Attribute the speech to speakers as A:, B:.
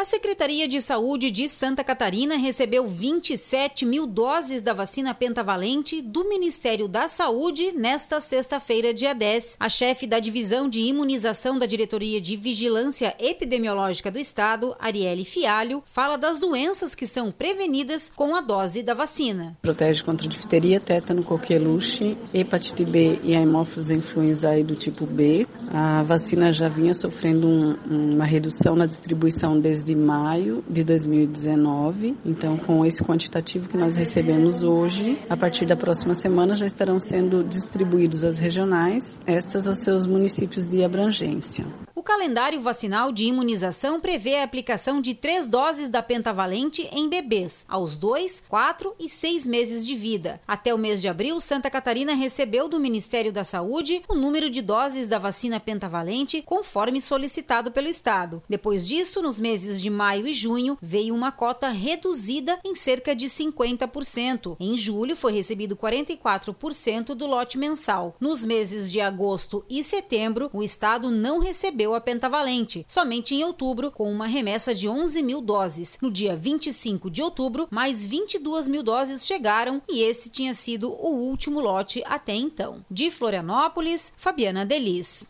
A: Secretaria de Saúde de Santa Catarina recebeu 27 mil doses da vacina pentavalente do Ministério da Saúde nesta sexta-feira, dia 10. A chefe da Divisão de Imunização da Diretoria de Vigilância Epidemiológica do Estado, Arielle Fialho, fala das doenças que são prevenidas com a dose da vacina.
B: Protege contra difteria, tétano, coqueluche, hepatite B e a hemófilos influenzae do tipo B. A vacina já vinha sofrendo uma redução na distribuição desde maio de 2019, então com esse quantitativo que nós recebemos hoje, a partir da próxima semana já estarão sendo distribuídos às regionais, estas aos seus municípios de abrangência.
A: O calendário vacinal de imunização prevê a aplicação de 3 doses da pentavalente em bebês, aos 2, 4 e 6 meses de vida. Até o mês de abril, Santa Catarina recebeu do Ministério da Saúde o número de doses da vacina pentavalente conforme solicitado pelo Estado. Depois disso, nos meses de maio e junho, veio uma cota reduzida em cerca de 50%. Em julho, foi recebido 44% do lote mensal. Nos meses de agosto e setembro, o Estado não recebeu a pentavalente, somente em outubro, com uma remessa de 11 mil doses. No dia 25 de outubro, mais 22 mil doses chegaram e esse tinha sido o último lote até então. De Florianópolis, Fabiana Delis.